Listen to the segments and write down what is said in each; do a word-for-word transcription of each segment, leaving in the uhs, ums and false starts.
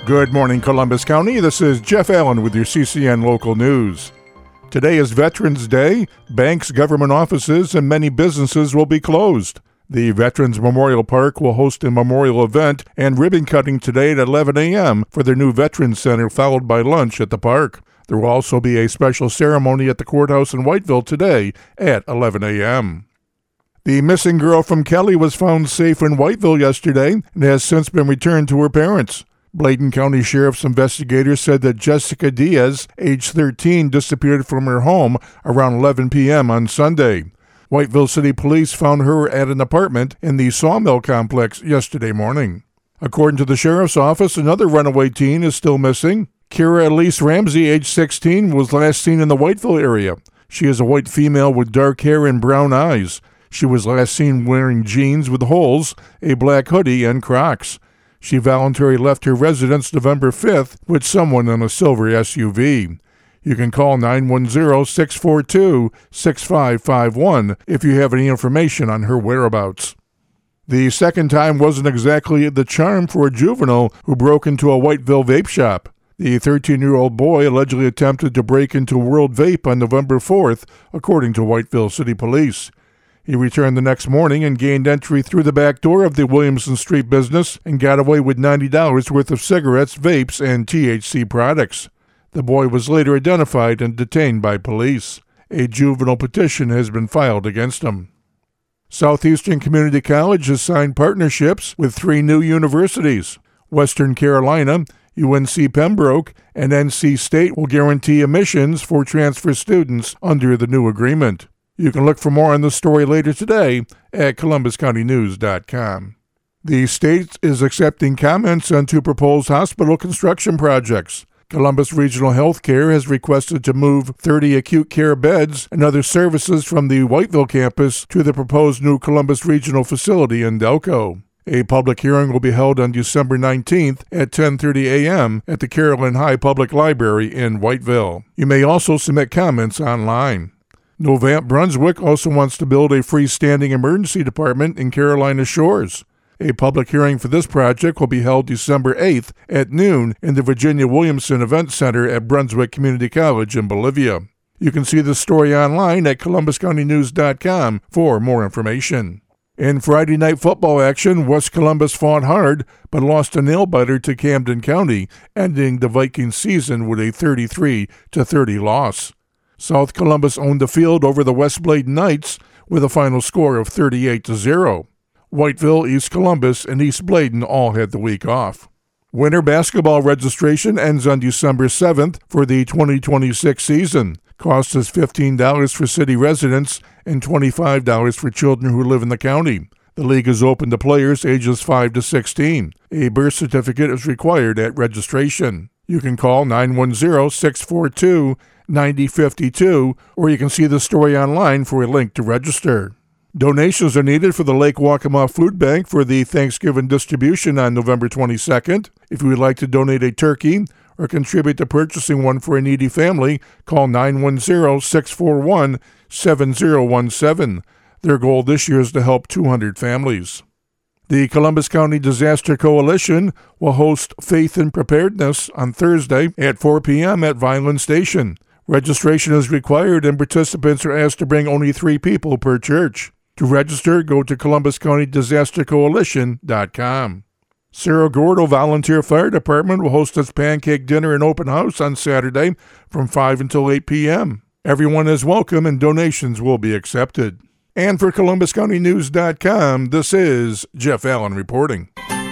Good morning, Columbus County. This is Jeff Allen with your C C N Local News. Today is Veterans Day. Banks, government offices, and many businesses will be closed. The Veterans Memorial Park will host a memorial event and ribbon cutting today at eleven a.m. for their new Veterans Center, followed by lunch at the park. There will also be a special ceremony at the courthouse in Whiteville today at eleven a.m. The missing girl from Kelly was found safe in Whiteville yesterday and has since been returned to her parents. Bladen County Sheriff's investigators said that Jessica Diaz, age thirteen, disappeared from her home around eleven p.m. on Sunday. Whiteville City Police found her at an apartment in the Sawmill complex yesterday morning. According to the Sheriff's Office, another runaway teen is still missing. Kira Elise Ramsey, age sixteen, was last seen in the Whiteville area. She is a white female with dark hair and brown eyes. She was last seen wearing jeans with holes, a black hoodie, and Crocs. She voluntarily left her residence November fifth with someone in a silver S U V. You can call nine one zero, six four two, six five five one if you have any information on her whereabouts. The second time wasn't exactly the charm for a juvenile who broke into a Whiteville vape shop. The thirteen-year-old boy allegedly attempted to break into World Vape on November fourth, according to Whiteville City Police. He returned the next morning and gained entry through the back door of the Williamson Street business and got away with ninety dollars worth of cigarettes, vapes, and T H C products. The boy was later identified and detained by police. A juvenile petition has been filed against him. Southeastern Community College has signed partnerships with three new universities. Western Carolina, U N C Pembroke, and N C State will guarantee admissions for transfer students under the new agreement. You can look for more on this story later today at columbus county news dot com. The state is accepting comments on two proposed hospital construction projects. Columbus Regional Healthcare has requested to move thirty acute care beds and other services from the Whiteville campus to the proposed new Columbus Regional facility in Delco. A public hearing will be held on December nineteenth at ten thirty a.m. at the Carolyn High Public Library in Whiteville. You may also submit comments online. Novant Brunswick also wants to build a freestanding emergency department in Carolina Shores. A public hearing for this project will be held December eighth at noon in the Virginia Williamson Event Center at Brunswick Community College in Bolivia. You can see this story online at columbus county news dot com for more information. In Friday night football action, West Columbus fought hard but lost a nail-biter to Camden County, ending the Vikings season with a thirty-three to thirty loss. South Columbus owned the field over the West Bladen Knights with a final score of thirty-eight to zero. Whiteville, East Columbus, and East Bladen all had the week off. Winter basketball registration ends on December seventh for the twenty twenty-six season. Cost is fifteen dollars for city residents and twenty-five dollars for children who live in the county. The league is open to players ages five to sixteen. A birth certificate is required at registration. You can call nine one zero, six four two, nine zero five two, or you can see the story online for a link to register. Donations are needed for the Lake Waccamaw Food Bank for the Thanksgiving distribution on November twenty-second. If you would like to donate a turkey or contribute to purchasing one for a needy family, call nine one zero, six four one, seven zero one seven. Their goal this year is to help two hundred families. The Columbus County Disaster Coalition will host Faith and Preparedness on Thursday at four p.m. at Vineland Station. Registration is required and participants are asked to bring only three people per church. To register, go to columbus county disaster coalition dot com. Cerro Gordo Volunteer Fire Department will host its pancake dinner and open house on Saturday from five until eight p.m. Everyone is welcome and donations will be accepted. And for columbus county news dot com, this is Jeff Allen reporting.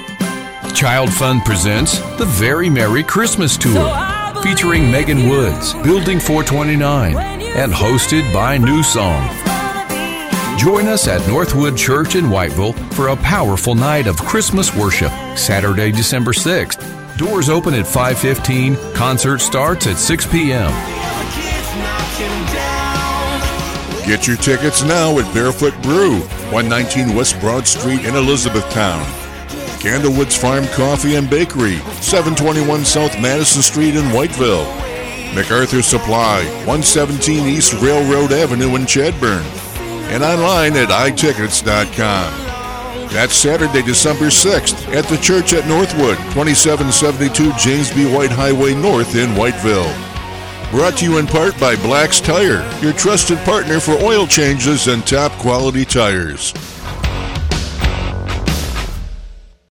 Child Fund presents the Very Merry Christmas Tour, featuring Megan Woods, Building four twenty-nine, and hosted by New Song. Join us at Northwood Church in Whiteville for a powerful night of Christmas worship, Saturday, December sixth. Doors open at five fifteen. Concert starts at six p.m. Get your tickets now at Barefoot Brew, one nineteen West Broad Street in Elizabethtown. Candlewoods Farm Coffee and Bakery, seven twenty-one South Madison Street in Whiteville. MacArthur Supply, one seventeen East Railroad Avenue in Chadburn. And online at i tickets dot com. That's Saturday, December sixth at the church at Northwood, twenty-seven seventy-two James B. White Highway North in Whiteville. Brought to you in part by Black's Tire, your trusted partner for oil changes and top quality tires.